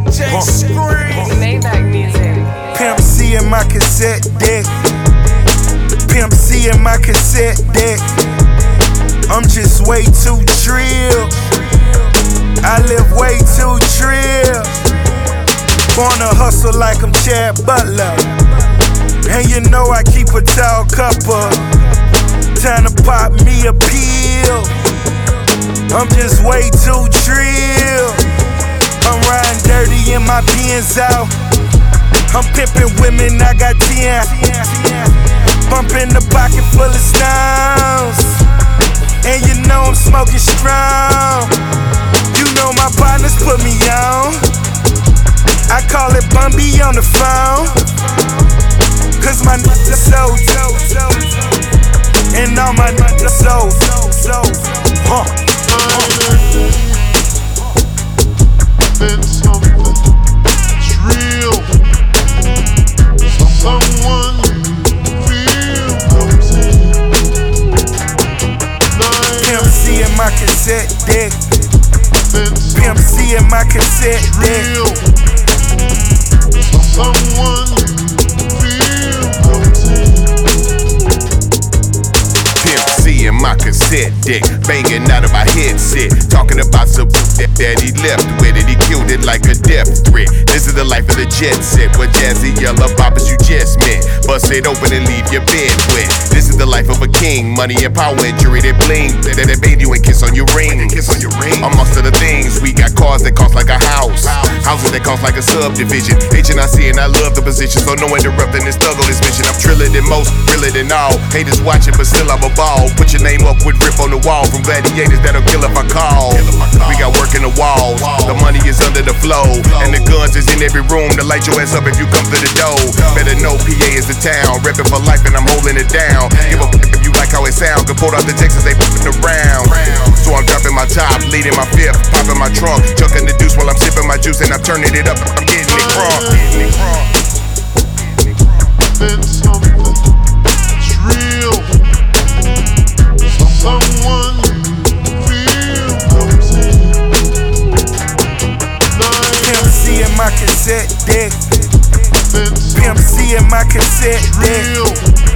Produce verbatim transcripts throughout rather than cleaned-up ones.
J Scream. Maybach music. Pimp C in my cassette deck. Pimp C in my cassette deck. I'm just way too trill. I live way too trill. Born to hustle like I'm Chad Butler. And you know I keep a tall cuppa. Time to pop me a pill. I'm just way too trill. I'm riding dirty in my Benz out. I'm pimping women, I got ten. Pump in the pocket full of stones. And you know I'm smoking strong. You know my partners put me on. I call it Bumby on the phone. Cause my niggas so, and all my niggas so, so, huh. Been something that's real. Someone you feel comes in. Pimp C in my cassette deck. Pimp C in my cassette deck. Someone you feel comes in. Pimp C in my cassette deck, banging out of my headset, talking about some that, that he left with it. He killed it like a death threat. This is the life of the jet set, what jazzy yellow boppers you just met. Bust it open and leave your bed wet. This is the life of a king, money and power and jewelry that bling. That, that bathe you and kiss on your ring. Kiss on your ring. Amongst other things, we got cars that cost like a house, houses that cost like a subdivision. H and I C and I love the position, so no interrupting this thug on this mission. I'm trilling than most, realer than all. Haters watching, but still I'm a ball. Put your name up with Rip on the wall. From gladiators that'll kill if I call. We got work in the walls, the money is under the flow, and the guns is in every room to light your ass up if you come to the door. Better know P A is the town, reppin' for life and I'm holding it down. Give a f if you like how it sound, can pull out the Texas, they f***ing around. So I'm dropping my top, leading my fifth, popping my trunk, chucking the deuce while I'm sipping my juice and I'm turning it up, I'm getting it crunk. Been something that's real. Someone you feel comes in. Pimp C in my cassette deck. Pimp C in my cassette deck.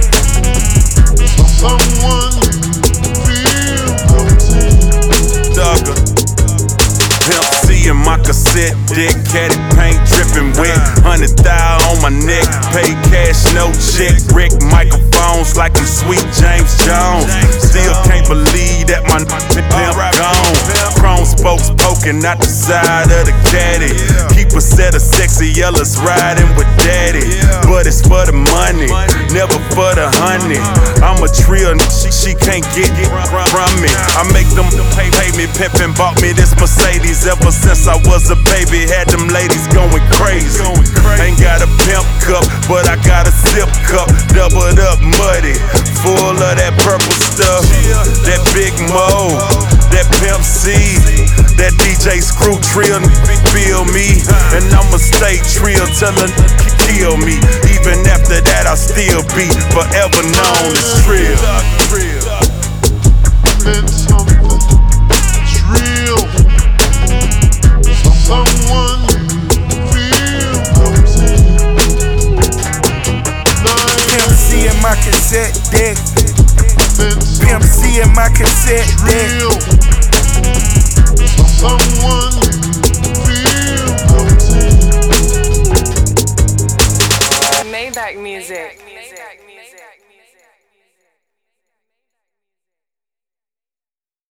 Someone you feel comes in. Dugger. Pimp C in my cassette deck. Caddy paint dripping wet. Hundred thou on my neck. Pay cash, no check. Brick microphones like I'm Sweet James Jones. Still can't believe that my pimp gone. Chrome spokes poking out the side of the caddy. Keep a set of sexy yellows riding with daddy. But it's for the money, never for the honey. I'm a trill, she, she can't get it from me. I make them pay, pay me, pimpin' bought me this Mercedes. Ever since I was a baby, had them ladies going crazy. Ain't got a pimp cup, but I got a sip cup. Doubled up muddy, full of that purple stuff. That Big Mo, that Pimp C, that D J Screw Trill, feel me. And I'ma stay trill till a kill me. Even after that, I'll still be forever known as Trill. Been something that's real. Someone you feel comes in. Pimp C in my cassette deck. Pimp C in my cassette deck. Someone you feel comes in. Maybach music.